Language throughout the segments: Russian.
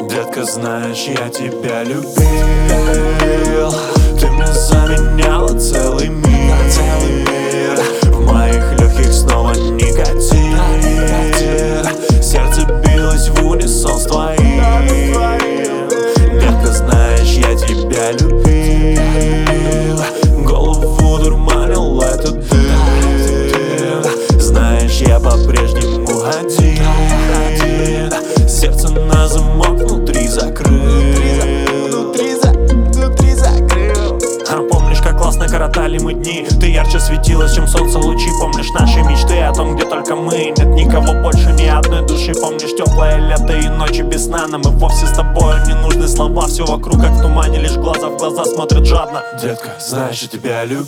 Детка, знаешь, я тебя любил. Ты мне заменяла целый мир. В моих легких снова никотин. Сердце билось в унисон с твоим. Детка, знаешь, я тебя любил. Голову дурманил этот дым. Знаешь, я по-прежнему один. Сердце на замок внутри закрыл. Помнишь, как классно коротали мы дни? Ты ярче светилась, чем солнце лучи. Помнишь наши мечты о том, где только мы? Нет никого больше, ни одной души. Помнишь теплое лето и ночи без сна? Нам и вовсе с тобой не нужны слова. Все вокруг как в тумане, лишь глаза в глаза смотрят жадно. Детка, знаешь, я тебя любил.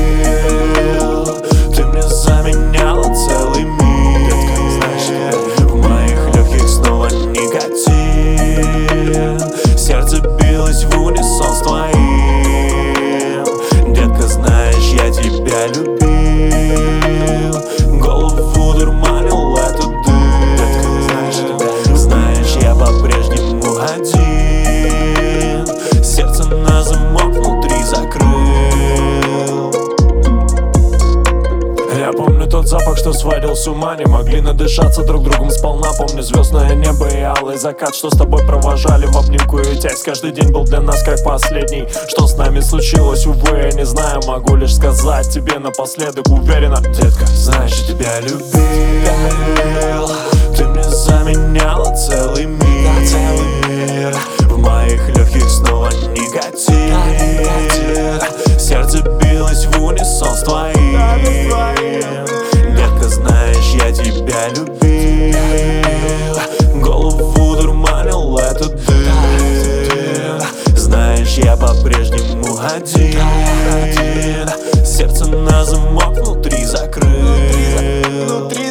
Ты мне заменяла целый мир. Детка, знаешь, я в моих легких снова никотин. Сердце билось в унисон с твоим. Детка, знаешь, я тебя любил. Голову дурманил этот дым. Детка, знаешь, я по-прежнему один. Сердце на замок внутри закрыл. Я помню тот запах, что сводил с ума. Не могли надышаться друг другом сполна. Помню звездное небо и алый закат, что с тобой провожали в обнимку и тясь. Каждый день был для нас как последний. Что с нами случилось, увы, я не знаю. Могу лишь сказать тебе напоследок уверенно. Детка, знаешь, я тебя любил. Ты мне заменяла целый мир. В моих легких снова никотин. Сердце билось в унисон с твоим. Детка, знаешь, я тебя любил. Голову дурманил этот дым. Знаешь, я по-прежнему один. Сердце на замок внутри закрыл.